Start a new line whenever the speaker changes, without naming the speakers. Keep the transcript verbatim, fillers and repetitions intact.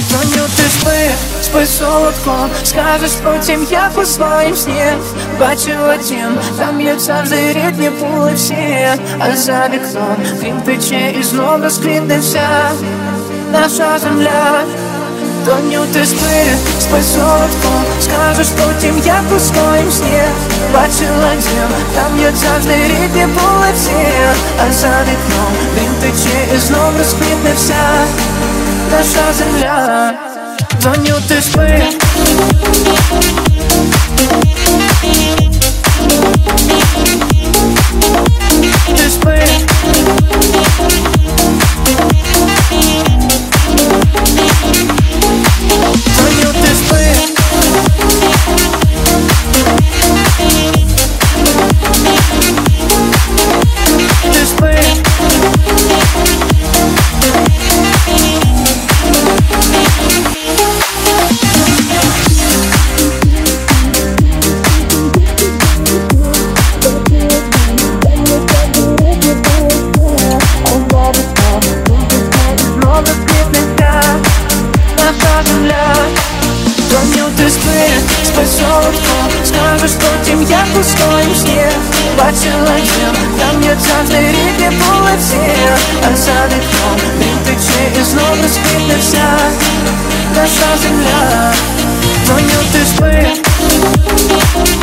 Дзвоню, ти спи, спи солодко, скажеш потім, як у своїм сні. Бачила дім, там є завжди рідні були всі. А за вікном він пече і знов розквітне вся наша земля. Доню, ти спи, спи солодко, скажеш потім, як у своїм сні. Бачила дім, там є завжди рідні були всі. А за вікном він пече і знов розквітне вся наша земля. Доню, ти спи. Ти спи. Доню, ти спи. Ти спи. Доню, ти спи, спи солодко, скажеш потім, як у своїм сні. Бачила дім, там є завжди рідні були всі. А за вікном він тече і знов розквітне вся наша земля. Доню, ти спи.